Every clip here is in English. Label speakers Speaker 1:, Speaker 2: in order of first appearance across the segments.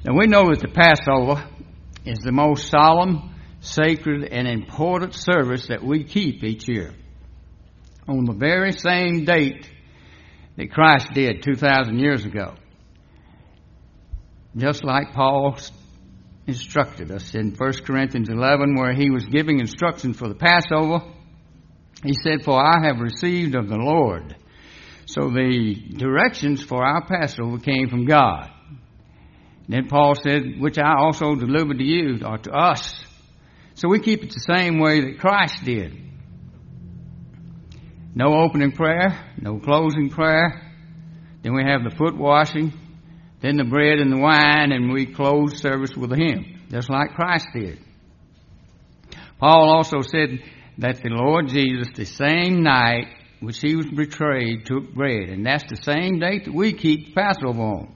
Speaker 1: Now we know that the Passover is the most solemn, sacred, and important service that we keep each year. On the very same date that Christ did 2,000 years ago. Just like Paul instructed us in 1 Corinthians 11, where he was giving instructions for the Passover. He said, "For I have received of the Lord." So the directions for our Passover came from God. Then Paul said, "Which I also delivered to you," or to us. So we keep it the same way that Christ did. No opening prayer, no closing prayer. Then we have the foot washing, then the bread and the wine, and we close service with a hymn, just like Christ did. Paul also said that the Lord Jesus, the same night which he was betrayed, took bread. And that's the same date that we keep Passover on.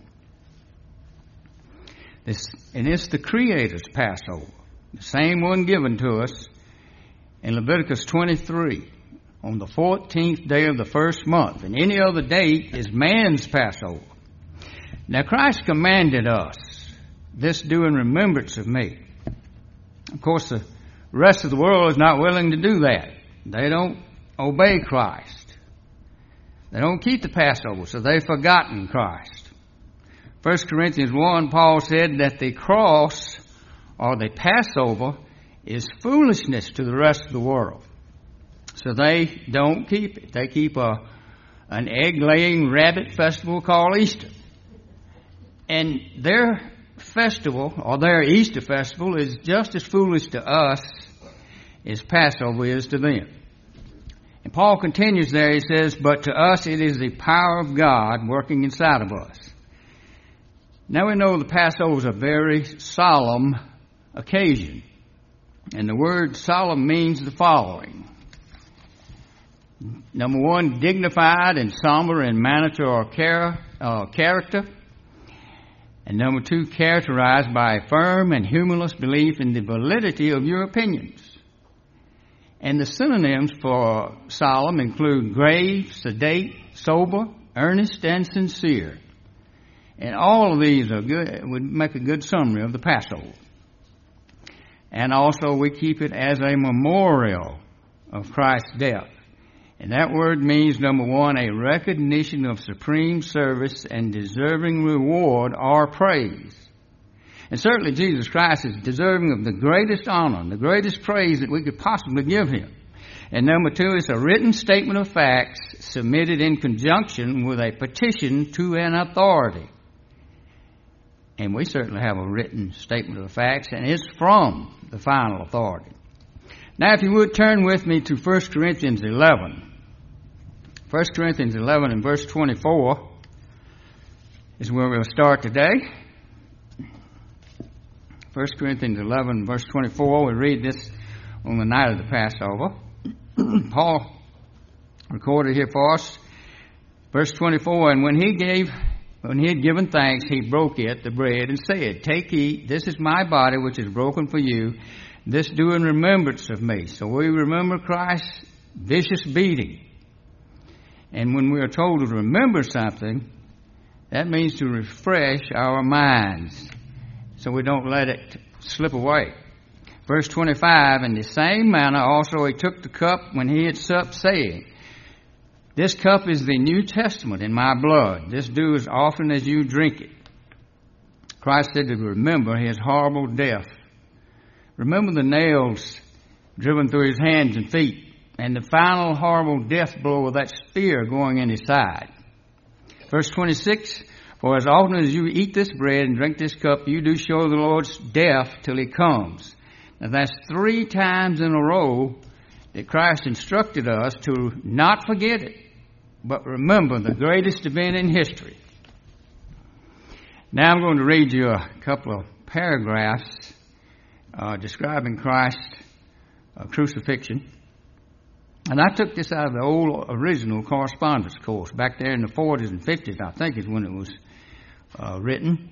Speaker 1: And it's the Creator's Passover, the same one given to us in Leviticus 23 on the 14th day of the first month. And any other date is man's Passover. Now Christ commanded us, "This do in remembrance of me." Of course, the rest of the world is not willing to do that. They don't obey Christ. They don't keep the Passover, so they've forgotten Christ. 1 Corinthians 1, Paul said that the cross, or the Passover, is foolishness to the rest of the world. So they don't keep it. They keep an egg-laying rabbit festival called Easter. And their festival, or their Easter festival, is just as foolish to us as Passover is to them. And Paul continues there, he says, "But to us it is the power of God working inside of us." Now we know the Passover is a very solemn occasion. And the word solemn means the following. Number one, dignified and somber in manner or character. And number two, characterized by a firm and humorless belief in the validity of your opinions. And the synonyms for solemn include grave, sedate, sober, earnest, and sincere. And all of these are good, would make a good summary of the Passover. And also we keep it as a memorial of Christ's death. And that word means, number one, a recognition of supreme service and deserving reward or praise. And certainly Jesus Christ is deserving of the greatest honor and the greatest praise that we could possibly give him. And number two, it's a written statement of facts submitted in conjunction with a petition to an authority. And we certainly have a written statement of facts, and it's from the final authority. Now, if you would turn with me to 1 Corinthians 11. 1 Corinthians 11 and verse 24 is where we'll start today. 1 Corinthians 11 verse 24, we read this on the night of the Passover. Paul recorded here for us, verse 24, "And when he had given thanks, he broke it, the bread, and said, 'Take, eat, this is my body which is broken for you. This do in remembrance of me.'" So we remember Christ's vicious beating. And when we are told to remember something, that means to refresh our minds so we don't let it slip away. Verse 25, "In the same manner also he took the cup when he had supped, saying, 'This cup is the New Testament in my blood. This do as often as you drink it.'" Christ said to remember his horrible death. Remember the nails driven through his hands and feet, and the final horrible death blow of that spear going in his side. Verse 26, "For as often as you eat this bread and drink this cup, you do show the Lord's death till he comes." Now that's 3 times in a row that Christ instructed us to not forget it, but remember the greatest event in history. Now I'm going to read you a couple of paragraphs describing Christ's crucifixion. And I took this out of the old original correspondence course back there in the 40s and 50s, I think is when it was written.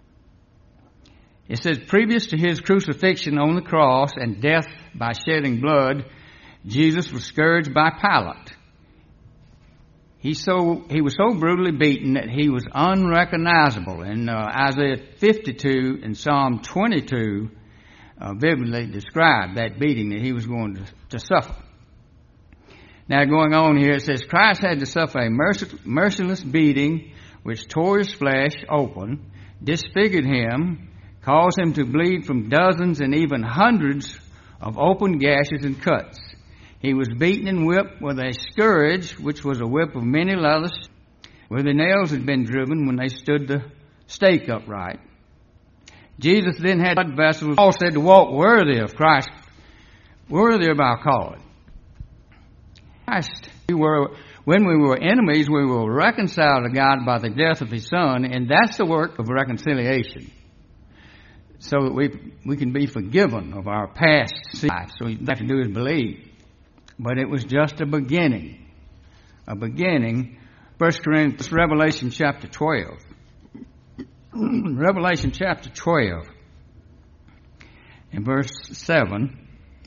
Speaker 1: It says, "Previous to his crucifixion on the cross and death by shedding blood, Jesus was scourged by Pilate. he was so brutally beaten that he was unrecognizable. And Isaiah 52 and Psalm 22 vividly describe that beating that he was going to suffer. Now, going on here, it says, Christ had to suffer a merciless beating which tore his flesh open, disfigured him, caused him to bleed from dozens and even hundreds of open gashes and cuts. He was beaten and whipped with a scourge, which was a whip of many leathers, where the nails had been driven when they stood the stake upright. Jesus then had blood vessels, all said to walk worthy of Christ, worthy of our calling. Christ, when we were enemies, we were reconciled to God by the death of his Son, and that's the work of reconciliation. So that we can be forgiven of our past life. So all you have to do is believe. But it was just a beginning. A beginning. 1 Corinthians, Revelation chapter 12. Revelation chapter 12 and verse 7.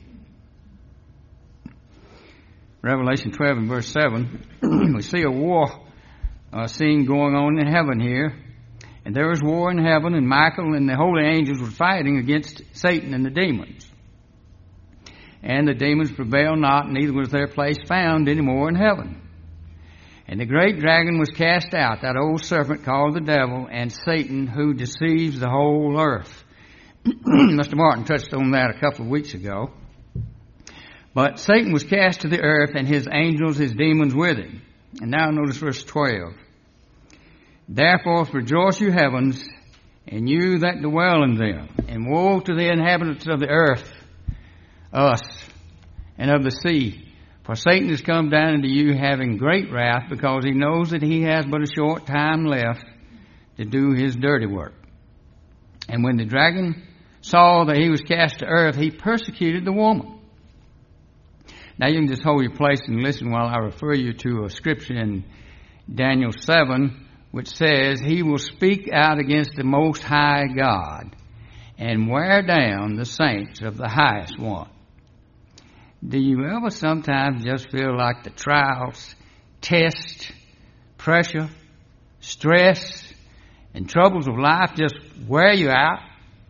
Speaker 1: Revelation 12 and verse 7. We see a war scene going on in heaven here. And there was war in heaven, and Michael and the holy angels were fighting against Satan and the demons. And the demons prevailed not, neither was their place found any more in heaven. And the great dragon was cast out, that old serpent called the devil, and Satan, who deceives the whole earth. Mr. Martin touched on that a couple of weeks ago. But Satan was cast to the earth, and his angels, his demons, with him. And now notice verse 12. Therefore rejoice, you heavens, and you that dwell in them. And woe to the inhabitants of the earth, us, and of the sea. For Satan has come down unto you having great wrath, because he knows that he has but a short time left to do his dirty work. And when the dragon saw that he was cast to earth, he persecuted the woman. Now you can just hold your place and listen while I refer you to a scripture in Daniel 7, which says, he will speak out against the Most High God and wear down the saints of the highest one. Do you ever sometimes just feel like the trials, tests, pressure, stress, and troubles of life just wear you out?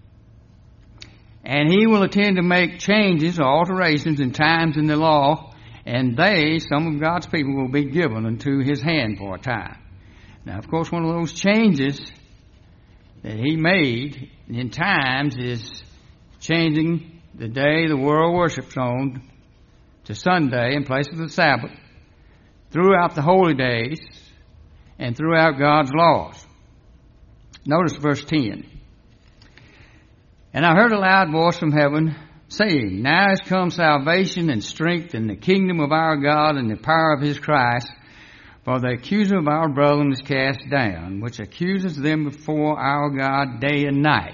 Speaker 1: And he will attend to make changes or alterations in times in the law, and some of God's people, will be given into his hand for a time. Now, of course, one of those changes that he made in times is changing the day the world worships on to Sunday in place of the Sabbath, throughout the holy days, and throughout God's laws. Notice verse 10. And I heard a loud voice from heaven saying, now is come salvation and strength and the kingdom of our God and the power of his Christ. For the accuser of our brethren is cast down, which accuses them before our God day and night.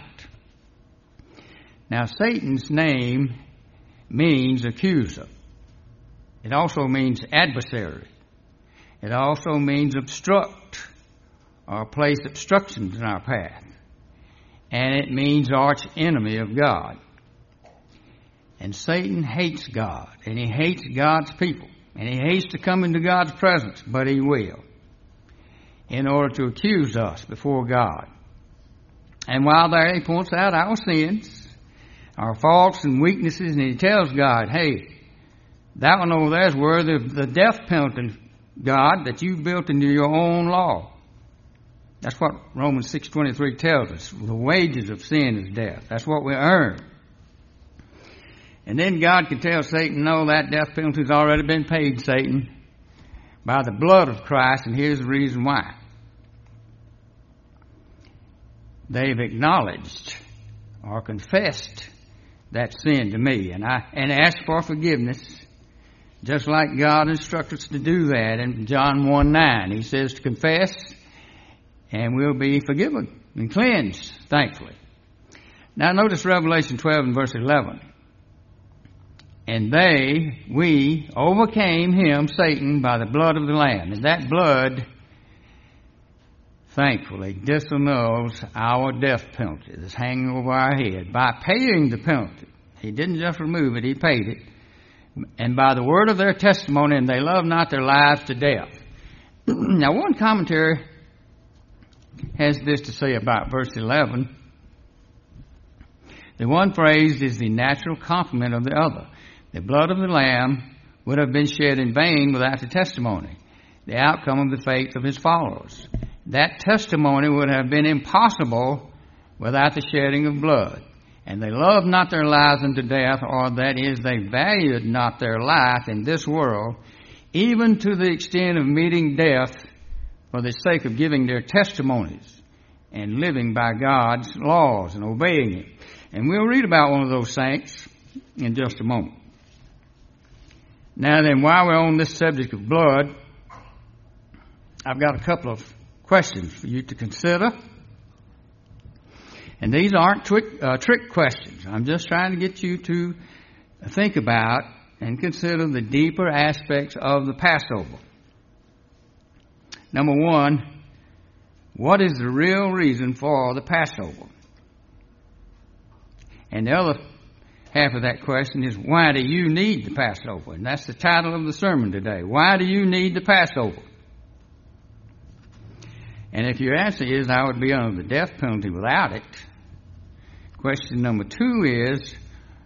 Speaker 1: Now, Satan's name means accuser. It also means adversary. It also means obstruct, or place obstructions in our path. And it means arch enemy of God. And Satan hates God, and he hates God's people. And he hates to come into God's presence, but he will, in order to accuse us before God. And while there, he points out our sins, our faults and weaknesses, and he tells God, hey, that one over there is worthy of the death penalty, God, that you built into your own law. That's what Romans 6:23 tells us. The wages of sin is death. That's what we earn. And then God can tell Satan, no, that death penalty has already been paid, Satan, by the blood of Christ, and here's the reason why. They've acknowledged or confessed that sin to me, and asked for forgiveness, just like God instructs us to do that in John 1:9. He says to confess, and we'll be forgiven and cleansed, thankfully. Now notice Revelation 12 and verse 11. And we overcame him, Satan, by the blood of the Lamb. And that blood, thankfully, disannuls our death penalty that's hanging over our head. By paying the penalty, he didn't just remove it, he paid it. And by the word of their testimony, and they loved not their lives to death. Now, one commentary has this to say about verse 11. The one phrase is the natural complement of the other. The blood of the Lamb would have been shed in vain without the testimony, the outcome of the faith of his followers. That testimony would have been impossible without the shedding of blood. And they loved not their lives unto death, or that is, they valued not their life in this world, even to the extent of meeting death for the sake of giving their testimonies and living by God's laws and obeying it. And we'll read about one of those saints in just a moment. Now then, while we're on this subject of blood, I've got a couple of questions for you to consider. And these aren't trick questions. I'm just trying to get you to think about and consider the deeper aspects of the Passover. Number one, what is the real reason for the Passover? And the other half of that question is, why do you need the Passover? And that's the title of the sermon today. Why do you need the Passover? And if your answer is, I would be under the death penalty without it, question number two is,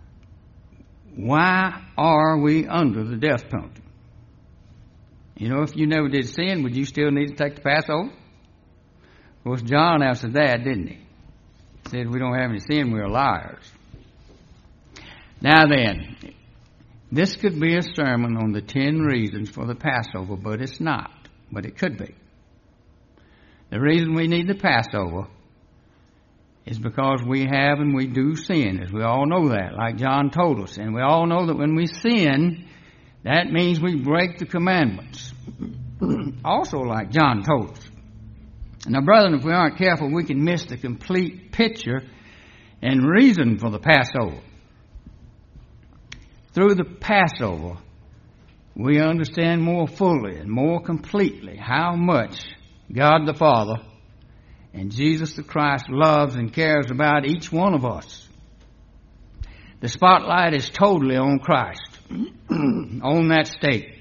Speaker 1: why are we under the death penalty? You know, if you never did sin, would you still need to take the Passover? Of course, John answered that, didn't he? He said, we don't have any sin, we're liars. Now then, this could be a sermon on the 10 reasons for the Passover, but it's not. But it could be. The reason we need the Passover is because we have and we do sin, as we all know that, like John told us. And we all know that when we sin, that means we break the commandments. Also, like John told us. Now, brethren, if we aren't careful, we can miss the complete picture and reason for the Passover. Through the Passover, we understand more fully and more completely how much God the Father and Jesus the Christ loves and cares about each one of us. The spotlight is totally on Christ, on that state.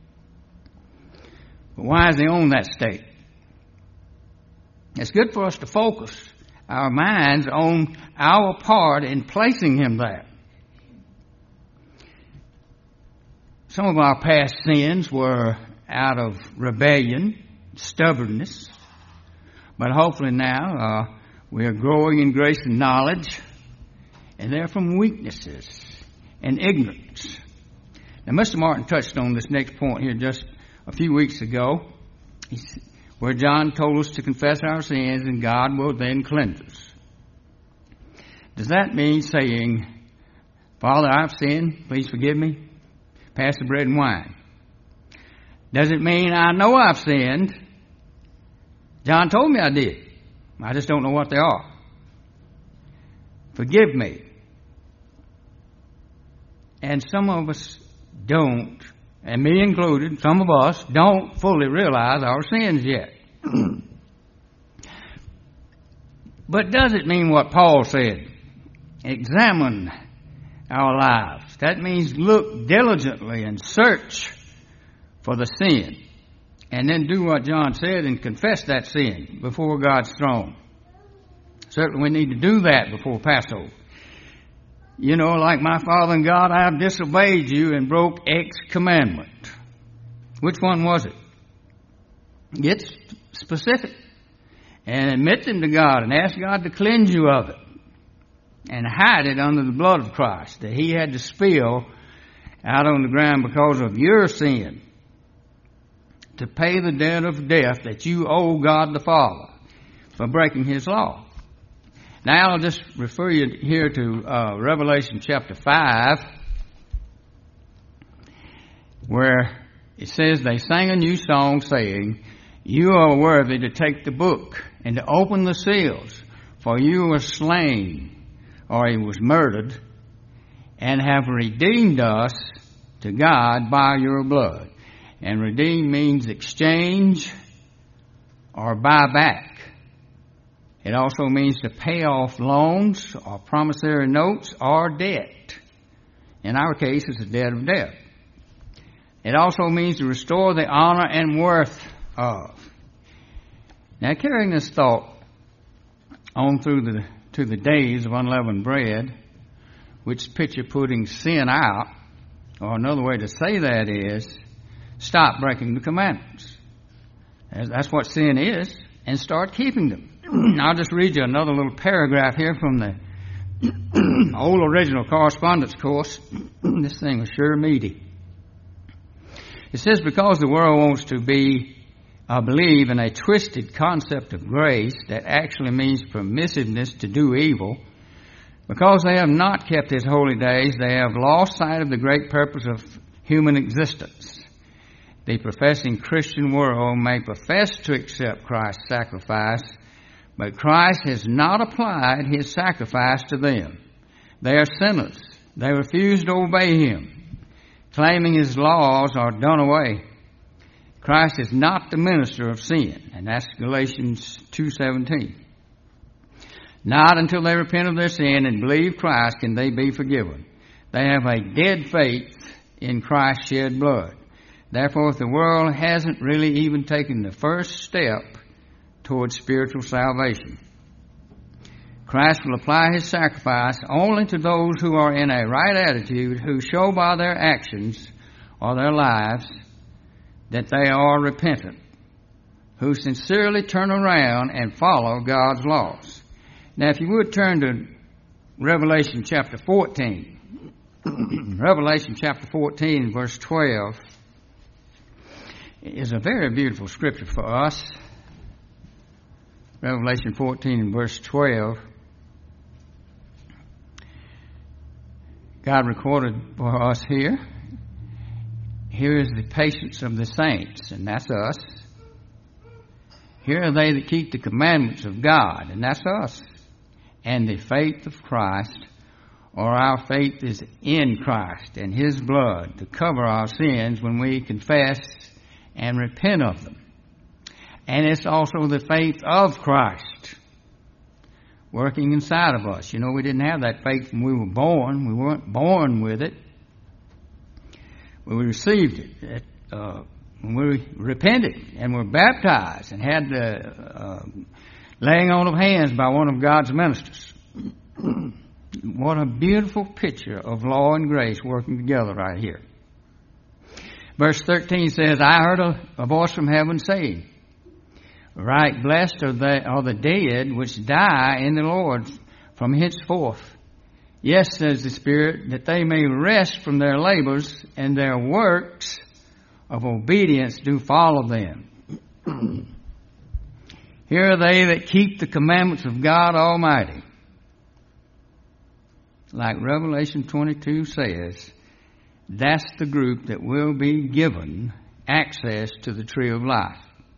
Speaker 1: But why is he on that state? It's good for us to focus our minds on our part in placing him there. Some of our past sins were out of rebellion, stubbornness, but hopefully now we are growing in grace and knowledge, and they're from weaknesses and ignorance. Now, Mr. Martin touched on this next point here just a few weeks ago, where John told us to confess our sins and God will then cleanse us. Does that mean saying, Father, I've sinned, please forgive me? Pass the bread and wine. Does it mean I know I've sinned? John told me I did. I just don't know what they are. Forgive me. And some of us don't, and me included, some of us don't fully realize our sins yet. But does it mean what Paul said? Examine our lives. That means look diligently and search for the sin. And then do what John said and confess that sin before God's throne. Certainly we need to do that before Passover. You know, like my Father and God, I have disobeyed you and broke X commandment. Which one was it? Get specific and admit them to God and ask God to cleanse you of it. And hide it under the blood of Christ that he had to spill out on the ground because of your sin, to pay the debt of death that you owe God the Father for breaking his law. Now I'll just refer you here to Revelation chapter 5, where it says, they sang a new song saying, you are worthy to take the book and to open the seals, for you were slain, or he was murdered, and have redeemed us to God by your blood. And redeem means exchange or buy back. It also means to pay off loans or promissory notes or debt. In our case, it's a debt of death. It also means to restore the honor and worth of. Now, carrying this thought on through to the days of unleavened bread, which picture putting sin out, or another way to say that is, stop breaking the commandments. That's what sin is, and start keeping them. I'll just read you another little paragraph here from the old original correspondence course. This thing was sure meaty. It says, because the world wants to believe in a twisted concept of grace that actually means permissiveness to do evil, because they have not kept His holy days, they have lost sight of the great purpose of human existence. The professing Christian world may profess to accept Christ's sacrifice, but Christ has not applied His sacrifice to them. They are sinners. They refuse to obey Him, claiming His laws are done away. Christ is not the minister of sin, and that's Galatians 2:17. Not until they repent of their sin and believe Christ can they be forgiven. They have a dead faith in Christ's shed blood. Therefore, if the world hasn't really even taken the first step towards spiritual salvation, Christ will apply His sacrifice only to those who are in a right attitude, who show by their actions or their lives that they are repentant, who sincerely turn around and follow God's laws. Now, if you would turn to Revelation chapter 14. Revelation chapter 14, verse 12, is a very beautiful scripture for us. Revelation 14 and verse 12. God recorded for us here. Here is the patience of the saints, and that's us. Here are they that keep the commandments of God, and that's us. And the faith of Christ, or our faith is in Christ and His blood to cover our sins when we confess and repent of them. And it's also the faith of Christ working inside of us. You know, we didn't have that faith when we were born. We weren't born with it. We received it when we repented and were baptized and had the laying on of hands by one of God's ministers. What a beautiful picture of law and grace working together right here. Verse 13 says, I heard a voice from heaven saying, right blessed are the dead which die in the Lord from henceforth. Yes, says the Spirit, that they may rest from their labors, and their works of obedience do follow them. Here are they that keep the commandments of God Almighty. Like Revelation 22 says, that's the group that will be given access to the tree of life.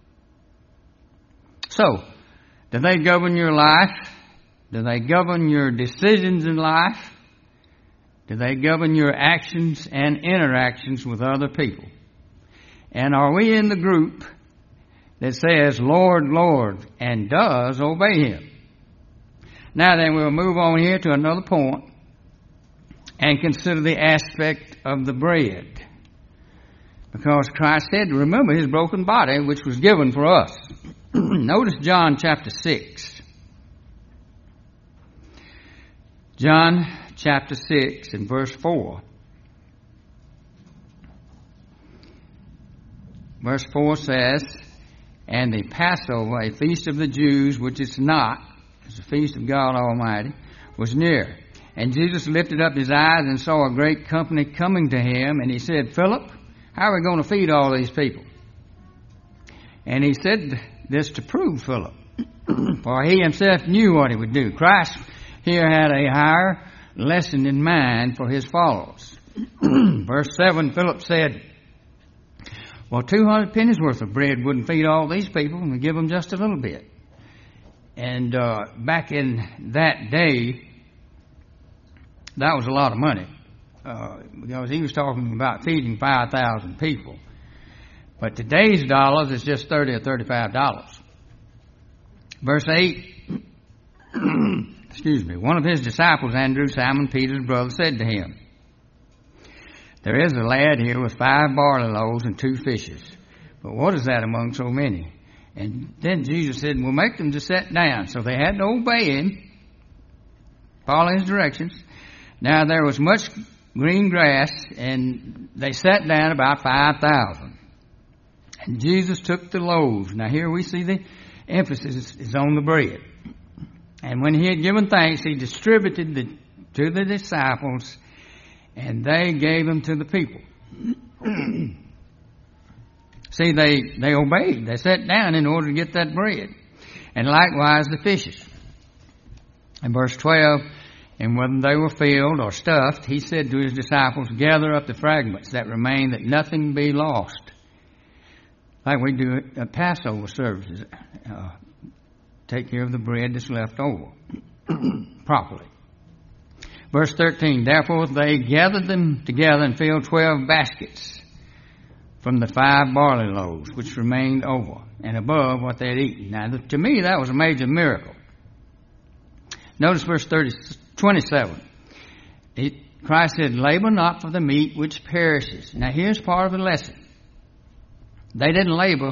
Speaker 1: So, do they govern your life? Do they govern your decisions in life? Do they govern your actions and interactions with other people? And are we in the group that says, Lord, Lord, and does obey Him? Now then, we'll move on here to another point and consider the aspect of the bread. Because Christ said to remember His broken body, which was given for us. Notice John chapter 6. John chapter 6 and verse 4. Verse 4 says, and the Passover, a feast of the Jews, which is not, it's a feast of God Almighty, was near. And Jesus lifted up His eyes and saw a great company coming to Him, and He said, Philip, how are we going to feed all these people? And He said this to prove Philip, for He Himself knew what He would do. Christ here had a higher lesson in mind for His followers. Verse 7, Philip said, well, 200 pennies worth of bread wouldn't feed all these people, and we give them just a little bit. And back in that day, that was a lot of money, because he was talking about feeding 5,000 people. But today's dollars is just $30 or $35. Verse 8, excuse me, one of His disciples, Andrew, Simon Peter's brother, said to Him, there is a lad here with 5 barley loaves and 2 fishes, But what is that among so many? And then Jesus said, well, make them to sit down. So they had to obey him, follow his directions. Now there was much green grass, and they sat down about 5,000. And Jesus took the loaves. Now here we see the emphasis is on the bread. And when he had given thanks, he distributed to the disciples, and they gave them to the people. See, they obeyed. They sat down in order to get that bread. And likewise the fishes. In verse 12, and whether they were filled or stuffed, he said to his disciples, gather up the fragments that remain, that nothing be lost. Like we do at Passover services. Take care of the bread that's left over properly. Verse 13, therefore they gathered them together and filled 12 baskets from the 5 barley loaves which remained over and above what they had eaten. Now, to me, that was a major miracle. Notice verse 27. Christ said, labor not for the meat which perishes. Now, here's part of the lesson. They didn't labor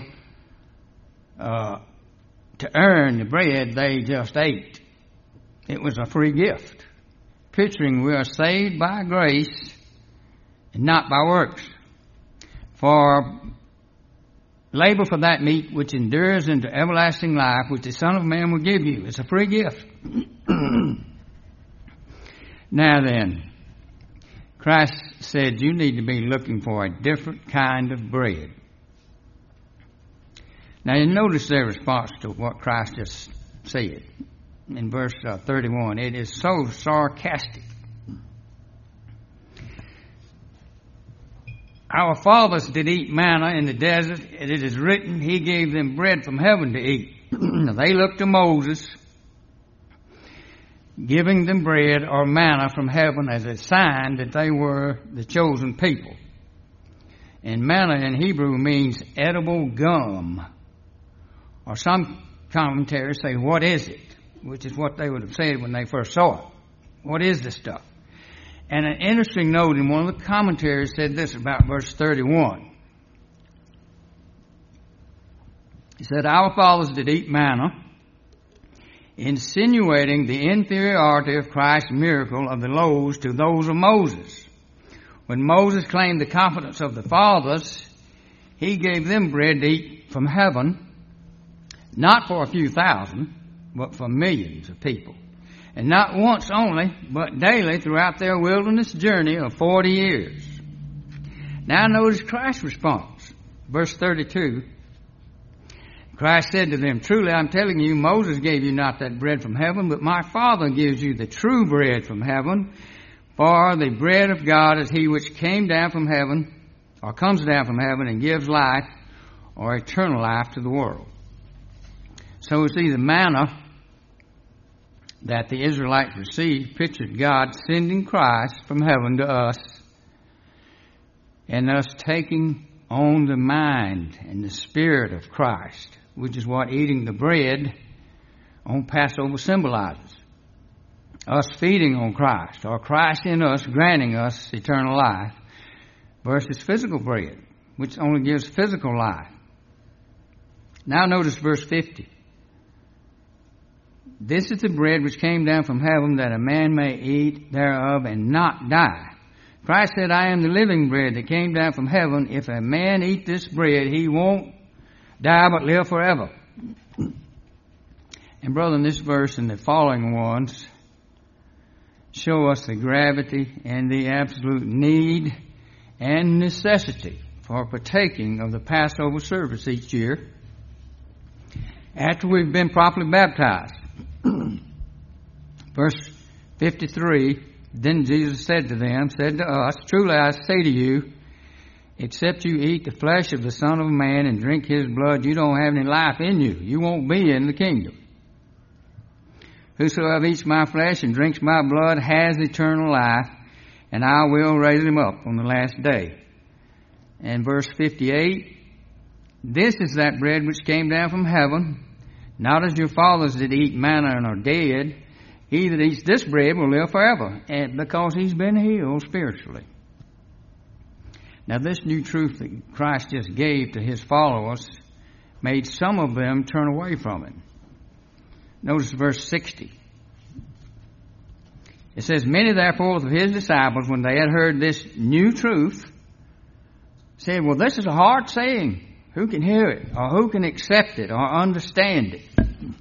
Speaker 1: to earn the bread, they just ate. It was a free gift, picturing we are saved by grace and not by works. For labor for that meat which endures into everlasting life, which the Son of Man will give you. It's a free gift. Now then, Christ said you need to be looking for a different kind of bread. Now you notice their response to what Christ just said in verse 31. It is so sarcastic. Our fathers did eat manna in the desert, and it is written, he gave them bread from heaven to eat. They looked to Moses, giving them bread or manna from heaven as a sign that they were the chosen people. And manna in Hebrew means edible gum. Or some commentaries say, what is it? Which is what they would have said when they first saw it. What is this stuff? And an interesting note in one of the commentaries said this about verse 31. He said, our fathers did eat manna, insinuating the inferiority of Christ's miracle of the loaves to those of Moses. When Moses claimed the confidence of the fathers, he gave them bread to eat from heaven, not for a few thousand, but for millions of people. And not once only, but daily throughout their wilderness journey of 40 years. Now notice Christ's response. Verse 32. Christ said to them, truly I'm telling you, Moses gave you not that bread from heaven, but my Father gives you the true bread from heaven. For the bread of God is he which came down from heaven, or comes down from heaven, and gives life, or eternal life to the world. So we see the manna that the Israelites received pictured God sending Christ from heaven to us, and us taking on the mind and the spirit of Christ, which is what eating the bread on Passover symbolizes. Us feeding on Christ, or Christ in us granting us eternal life, versus physical bread, which only gives physical life. Now notice verse 50. This is the bread which came down from heaven, that a man may eat thereof and not die. Christ said, I am the living bread that came down from heaven. If a man eat this bread, he won't die but live forever. And brother, in this verse and the following ones show us the gravity and the absolute need and necessity for partaking of the Passover service each year after we've been properly baptized. Verse 53, then Jesus said to us, truly I say to you, except you eat the flesh of the Son of Man and drink his blood, you don't have any life in you. You won't be in the kingdom. Whosoever eats my flesh and drinks my blood has eternal life, and I will raise him up on the last day. And verse 58, this is that bread which came down from heaven, not as your fathers did eat manna and are dead. He that eats this bread will live forever, and because he's been healed spiritually. Now, this new truth that Christ just gave to his followers made some of them turn away from him. Notice verse 60. It says, many therefore of his disciples, when they had heard this new truth, said, well, this is a hard saying. Who can hear it? Or who can accept it or understand it?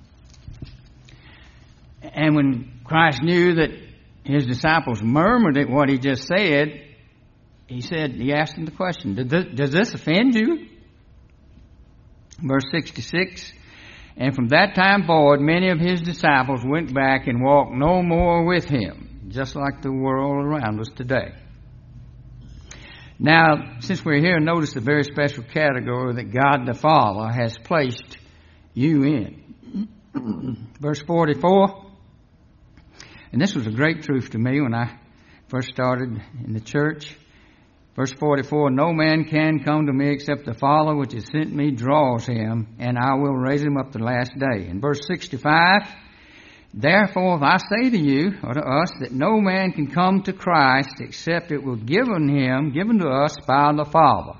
Speaker 1: And when Christ knew that his disciples murmured at what he just said, he asked them the question, does this offend you? Verse 66, and from that time forward, many of his disciples went back and walked no more with him, just like the world around us today. Now, since we're here, notice the very special category that God the Father has placed you in. Verse 44, and this was a great truth to me when I first started in the church. Verse 44, no man can come to me except the Father which has sent me draws him, and I will raise him up the last day. In verse 65, therefore if I say to you, or to us, that no man can come to Christ except it was given to us by the Father.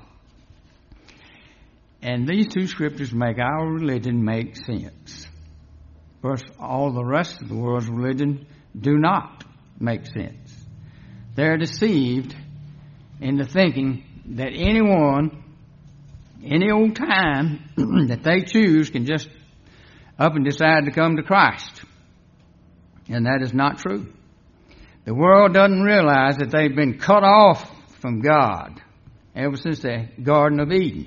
Speaker 1: And these two scriptures make our religion make sense. Of course, all the rest of the world's religion do not make sense. They're deceived into thinking that anyone, any old time that they choose can just up and decide to come to Christ. And that is not true. The world doesn't realize that they've been cut off from God ever since the Garden of Eden.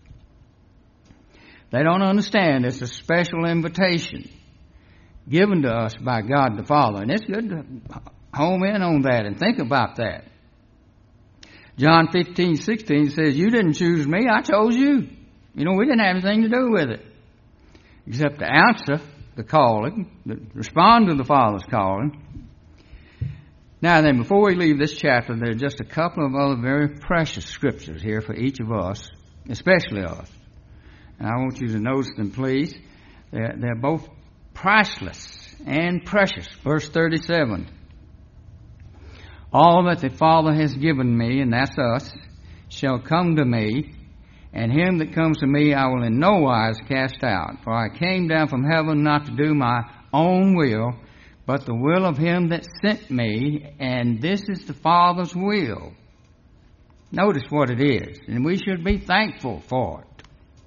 Speaker 1: They don't understand it's a special invitation given to us by God the Father. And it's good to home in on that and think about that. John 15:16 says, you didn't choose me, I chose you. You know, we didn't have anything to do with it, except to answer the calling, to respond to the Father's calling. Now then, before we leave this chapter, there are just a couple of other very precious scriptures here for each of us, especially us. And I want you to notice them, please. They're both priceless and precious. Verse 37. All that the Father has given me, and that's us, shall come to me, and him that comes to me I will in no wise cast out. For I came down from heaven not to do my own will, but the will of him that sent me, and this is the Father's will. Notice what it is, and we should be thankful for it.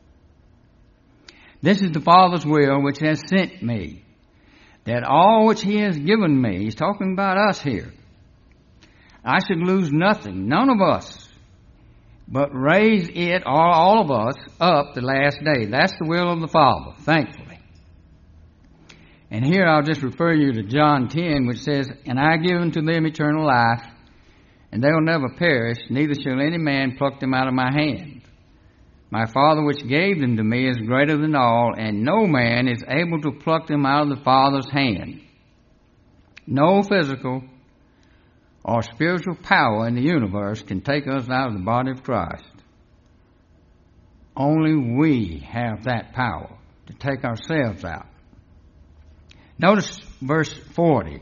Speaker 1: This is the Father's will which has sent me, that all which he has given me, he's talking about us here, I should lose nothing, none of us, but raise it, or all of us, up the last day. That's the will of the Father, thankfully. And here I'll just refer you to John 10, which says, and I give unto them eternal life, and they will never perish, neither shall any man pluck them out of my hand. My Father which gave them to me is greater than all, and no man is able to pluck them out of the Father's hand. No physical or spiritual power in the universe can take us out of the body of Christ. Only we have that power to take ourselves out. Notice verse 40.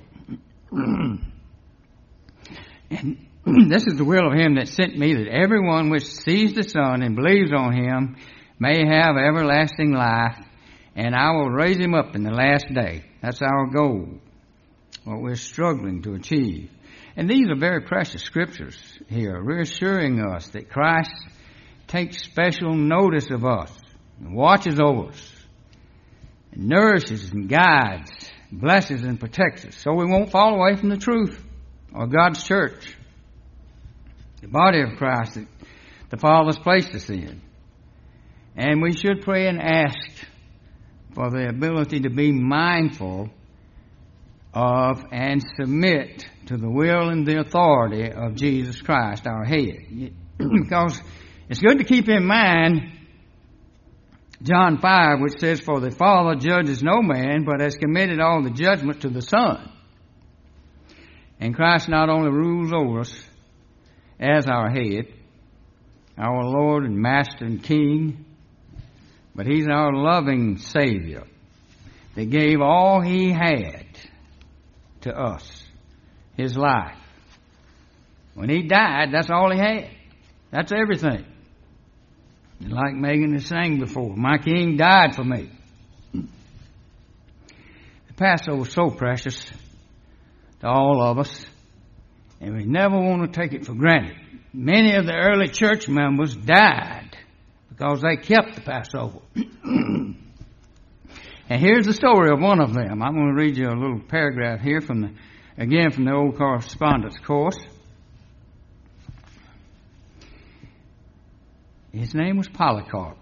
Speaker 1: And this is the will of him that sent me, that everyone which sees the Son and believes on him may have everlasting life, and I will raise him up in the last day. That's our goal, what we're struggling to achieve. And these are very precious scriptures here, reassuring us that Christ takes special notice of us, and watches over us, and nourishes and guides, blesses and protects us, so we won't fall away from the truth or God's church, the body of Christ that the Father's placed us in. And we should pray and ask for the ability to be mindful of and submit to the will and the authority of Jesus Christ, our head. Because it's good to keep in mind John 5, which says, for the Father judges no man, but has committed all the judgment to the Son. And Christ not only rules over us as our head, our Lord and Master and King, but he's our loving Savior that gave all he had to us, his life. When he died, that's all he had. That's everything. Like Megan has sang before, my King died for me. The Passover is so precious to all of us, and we never want to take it for granted. Many of the early church members died because they kept the Passover. And here's the story of one of them. I'm going to read you a little paragraph here from the Old Correspondence course. His name was Polycarp.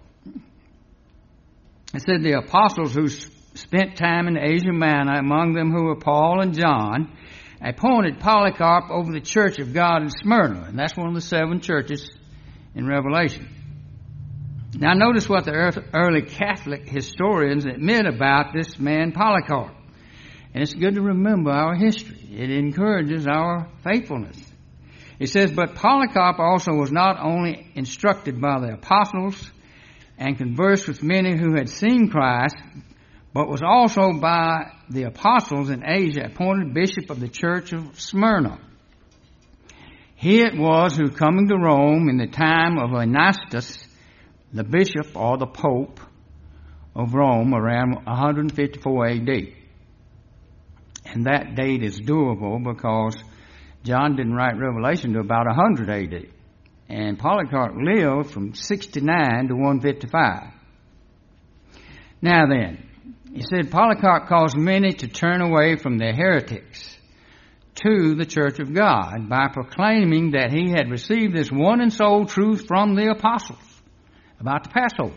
Speaker 1: It said the apostles who spent time in Asia Minor, among them who were Paul and John, appointed Polycarp over the church of God in Smyrna. And that's one of the 7 churches in Revelation. Now notice what the early Catholic historians admit about this man Polycarp. And it's good to remember our history. It encourages our faithfulness. It says, but Polycarp also was not only instructed by the apostles and conversed with many who had seen Christ, but was also by the apostles in Asia appointed bishop of the church of Smyrna. He it was who, coming to Rome in the time of Erastus, the bishop or the pope of Rome, around 154 A.D. And that date is doable because John didn't write Revelation to about 100 A.D. And Polycarp lived from 69 to 155. Now then, he said Polycarp caused many to turn away from the heretics to the church of God by proclaiming that he had received this one and sole truth from the apostles about the Passover.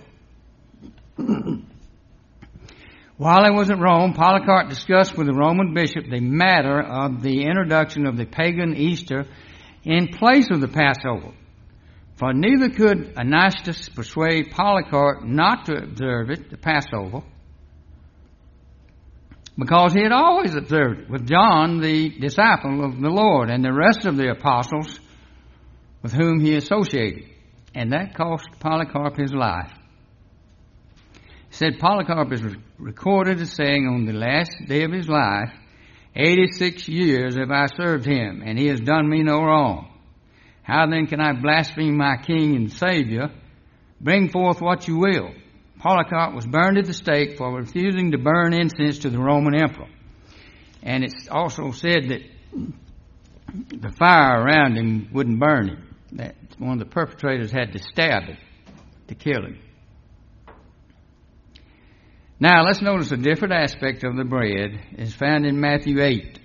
Speaker 1: While he was at Rome, Polycarp discussed with the Roman bishop the matter of the introduction of the pagan Easter in place of the Passover. For neither could Erastus persuade Polycarp not to observe it, the Passover, because he had always observed it with John, the disciple of the Lord, and the rest of the apostles with whom he associated. And that cost Polycarp his life. He said Polycarp is recorded as saying, on the last day of his life, 86 years have I served him, and he has done me no wrong. How then can I blaspheme my King and Savior? Bring forth what you will. Polycarp was burned at the stake for refusing to burn incense to the Roman emperor. And it's also said that the fire around him wouldn't burn him. That one of the perpetrators had to stab him to kill him. Now let's notice a different aspect of the bread is found in Matthew 8.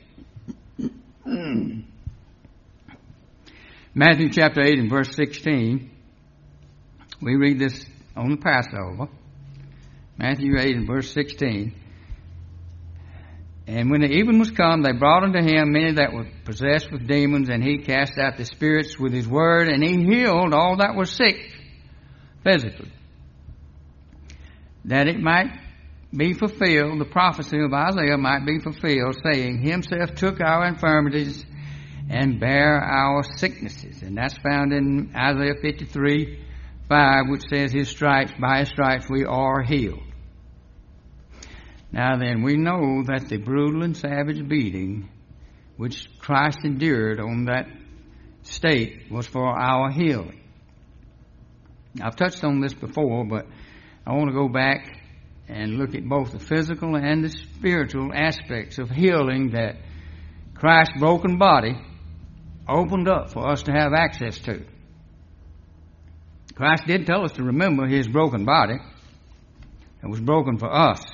Speaker 1: Matthew chapter 8 and verse 16. We read this on the Passover. Matthew 8 and verse 16. And when the even was come, they brought unto him many that were possessed with demons, and he cast out the spirits with his word, and he healed all that were sick physically, that it might be fulfilled, the prophecy of Isaiah might be fulfilled, saying, himself took our infirmities and bare our sicknesses. And that's found in Isaiah 53:5, which says, by his stripes we are healed. Now then, we know that the brutal and savage beating which Christ endured on that stake was for our healing. I've touched on this before, but I want to go back and look at both the physical and the spiritual aspects of healing that Christ's broken body opened up for us to have access to. Christ did tell us to remember his broken body. It was broken for us.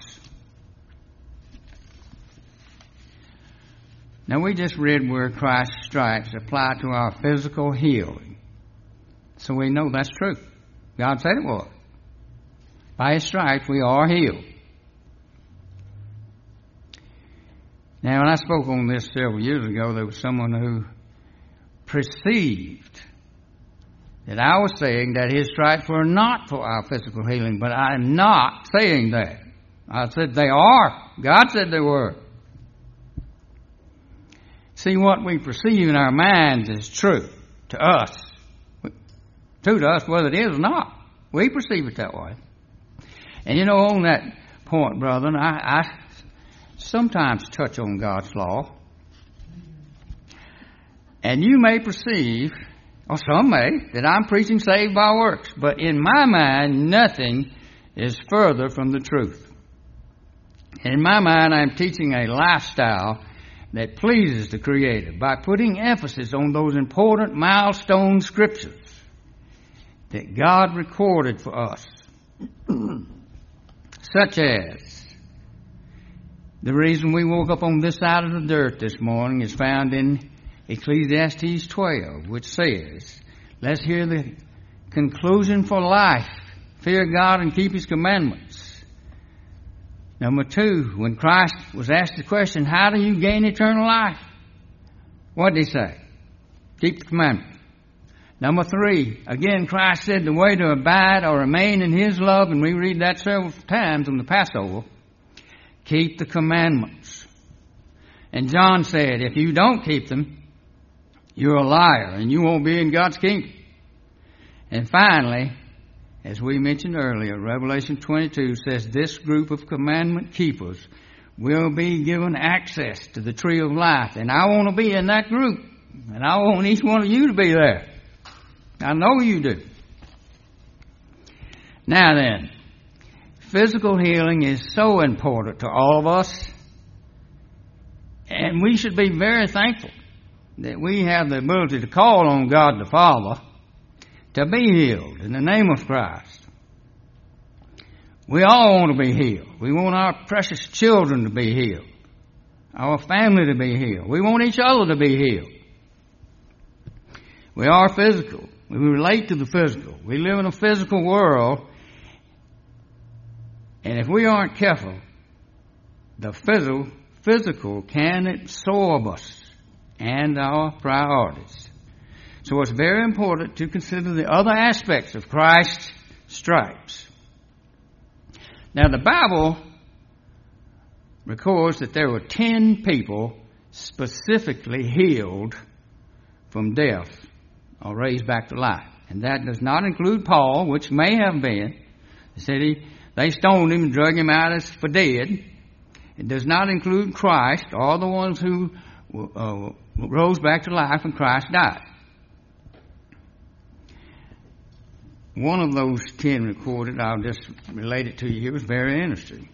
Speaker 1: Now we just read where Christ's stripes apply to our physical healing. So we know that's true. God said it was. By his stripes we are healed. Now when I spoke on this several years ago, there was someone who perceived that I was saying that his stripes were not for our physical healing, but I'm not saying that. I said they are. God said they were. See, what we perceive in our minds is true to us. True to us whether it is or not. We perceive it that way. And you know, on that point, brethren, I sometimes touch on God's law. And you may perceive Or some may, that I'm preaching saved by works. But in my mind, nothing is further from the truth. In my mind, I'm teaching a lifestyle that pleases the Creator by putting emphasis on those important milestone scriptures that God recorded for us, such as the reason we woke up on this side of the dirt this morning is found in Ecclesiastes 12, which says, let's hear the conclusion for life. Fear God and keep His commandments. Number 2, when Christ was asked the question, how do you gain eternal life? What did He say? Keep the commandments. Number 3, again, Christ said the way to abide or remain in His love, and we read that several times on the Passover, keep the commandments. And John said, if you don't keep them, you're a liar, and you won't be in God's kingdom. And finally, as we mentioned earlier, Revelation 22 says this group of commandment keepers will be given access to the tree of life. And I want to be in that group. And I want each one of you to be there. I know you do. Now then, physical healing is so important to all of us. And we should be very thankful that we have the ability to call on God the Father to be healed in the name of Christ. We all want to be healed. We want our precious children to be healed, our family to be healed. We want each other to be healed. We are physical. We relate to the physical. We live in a physical world, and if we aren't careful, the physical can absorb us and our priorities. So it's very important to consider the other aspects of Christ's stripes. Now the Bible records that there were 10 people specifically healed from death or raised back to life. And that does not include Paul, which may have been. They stoned him and drug him out for dead. It does not include Christ or the ones who rose back to life when Christ died. One of those 10 recorded, I'll just relate it to you, it was very interesting.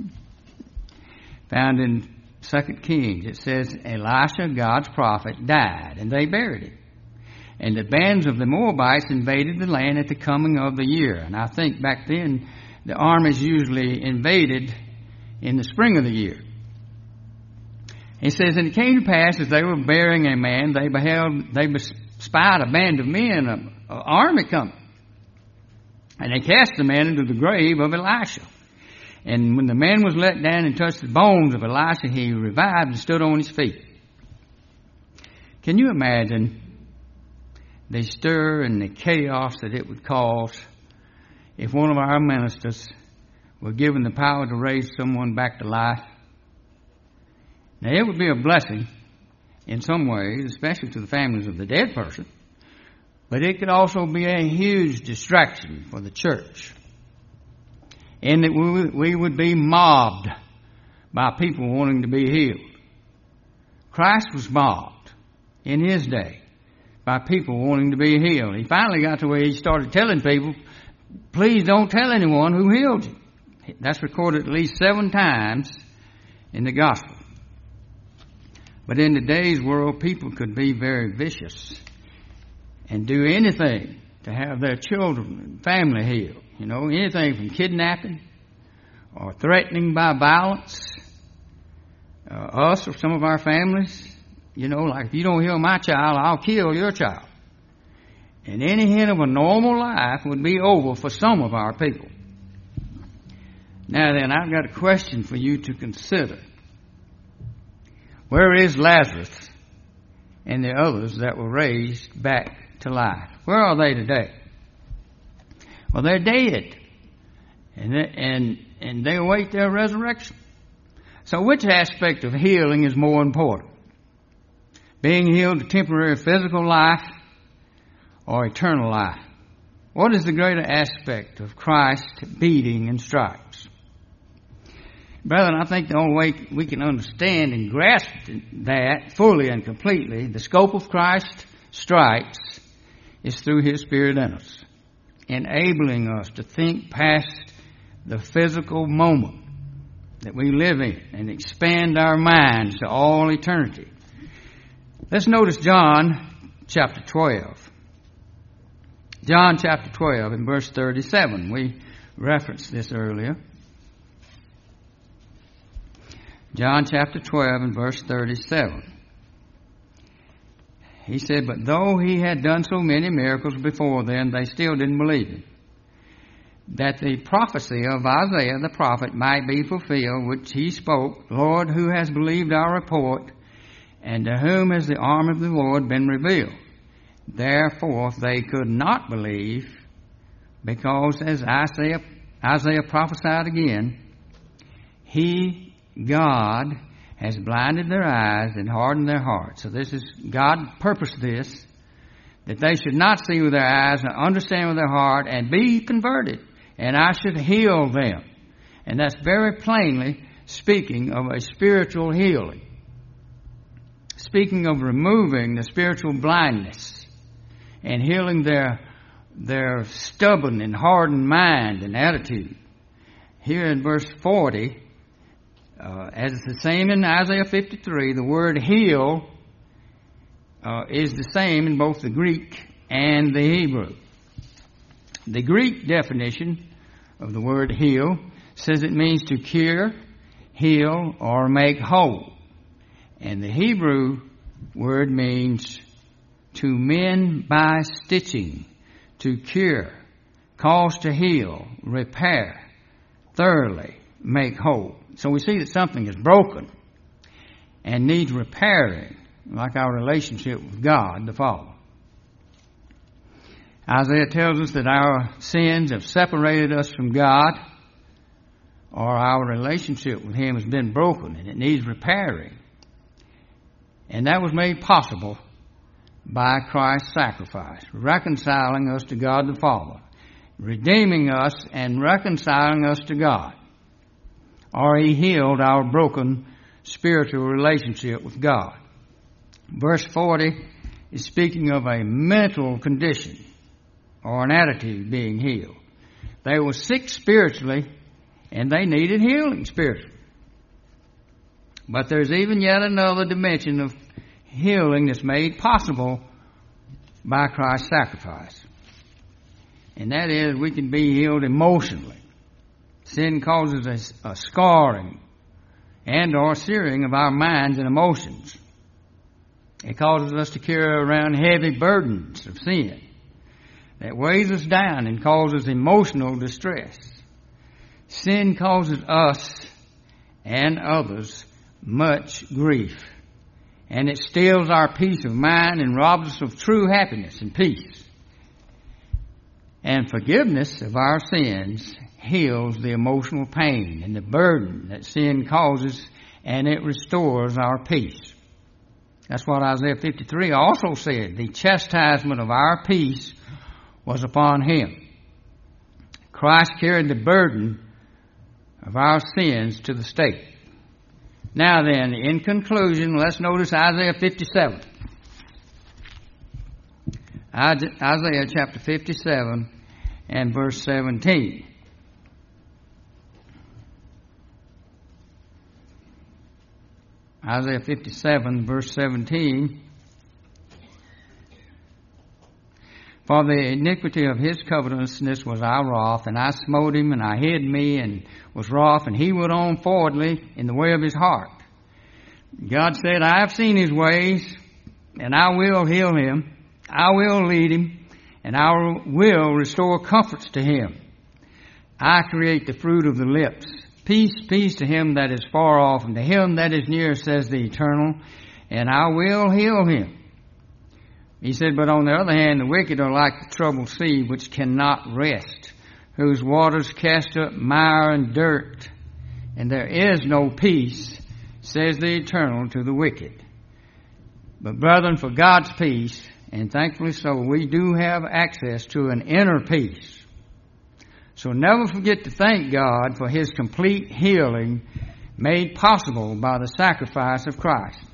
Speaker 1: Found in 2 Kings, it says, Elisha, God's prophet, died, and they buried him. And the bands of the Moabites invaded the land at the coming of the year. And I think back then, the armies usually invaded in the spring of the year. It says, and it came to pass, as they were burying a man, they spied a band of men, an army coming. And they cast the man into the grave of Elisha. And when the man was let down and touched the bones of Elisha, he revived and stood on his feet. Can you imagine the stir and the chaos that it would cause if one of our ministers were given the power to raise someone back to life? Now, it would be a blessing in some ways, especially to the families of the dead person. But it could also be a huge distraction for the church. And that we would be mobbed by people wanting to be healed. Christ was mobbed in His day by people wanting to be healed. He finally got to where He started telling people, please don't tell anyone who healed you. That's recorded at least 7 times in the gospel. But in today's world, people could be very vicious and do anything to have their children and family healed. You know, anything from kidnapping or threatening by violence. Us or some of our families, you know, like if you don't heal my child, I'll kill your child. And any hint of a normal life would be over for some of our people. Now then, I've got a question for you to consider. Where is Lazarus and the others that were raised back to life? Where are they today? Well, they're dead, and they await their resurrection. So which aspect of healing is more important? Being healed to temporary physical life or eternal life? What is the greater aspect of Christ's beating and stripes? Brethren, I think the only way we can understand and grasp that fully and completely, the scope of Christ's stripes, is through His Spirit in us, enabling us to think past the physical moment that we live in and expand our minds to all eternity. Let's notice John chapter 12. John chapter 12 and verse 37. We referenced this earlier. John chapter 12 and verse 37. He said, "But though He had done so many miracles before then, they still didn't believe Him. That the prophecy of Isaiah the prophet might be fulfilled, which he spoke, Lord, who has believed our report, and to whom has the arm of the Lord been revealed? Therefore they could not believe, because as Isaiah prophesied again, He, God, has blinded their eyes and hardened their hearts." So this is, God purposed this, that they should not see with their eyes and understand with their heart and be converted, and I should heal them. And that's very plainly speaking of a spiritual healing. Speaking of removing the spiritual blindness and healing their stubborn and hardened mind and attitude. Here in verse 40, as it's the same in Isaiah 53, the word heal is the same in both the Greek and the Hebrew. The Greek definition of the word heal says it means to cure, heal, or make whole. And the Hebrew word means to mend by stitching, to cure, cause to heal, repair, thoroughly make whole. So we see that something is broken and needs repairing, like our relationship with God the Father. Isaiah tells us that our sins have separated us from God, or our relationship with Him has been broken and it needs repairing. And that was made possible by Christ's sacrifice, reconciling us to God the Father, redeeming us and reconciling us to God. Or He healed our broken spiritual relationship with God. Verse 40 is speaking of a mental condition or an attitude being healed. They were sick spiritually and they needed healing spiritually. But there's even yet another dimension of healing that's made possible by Christ's sacrifice. And that is, we can be healed emotionally. Sin causes a scarring and or searing of our minds and emotions. It causes us to carry around heavy burdens of sin that weighs us down and causes emotional distress. Sin causes us and others much grief, and it steals our peace of mind and robs us of true happiness and peace. And forgiveness of our sins heals the emotional pain and the burden that sin causes, and it restores our peace. That's what Isaiah 53 also said. The chastisement of our peace was upon Him. Christ carried the burden of our sins to the stake. Now then, in conclusion, let's notice Isaiah 57. Isaiah chapter 57 and verse 17. Isaiah 57 verse 17. For the iniquity of his covetousness was I wroth, and I smote him, and I hid me, and was wroth, and he went on forwardly in the way of his heart. God said, I have seen his ways, and I will heal him. I will lead him, and I will restore comforts to him. I create the fruit of the lips. Peace, peace to him that is far off, and to him that is near, says the Eternal, and I will heal him. He said, but on the other hand, the wicked are like the troubled sea, which cannot rest, whose waters cast up mire and dirt, and there is no peace, says the Eternal, to the wicked. But brethren, for God's peace, and thankfully so, we do have access to an inner peace. So never forget to thank God for His complete healing made possible by the sacrifice of Christ.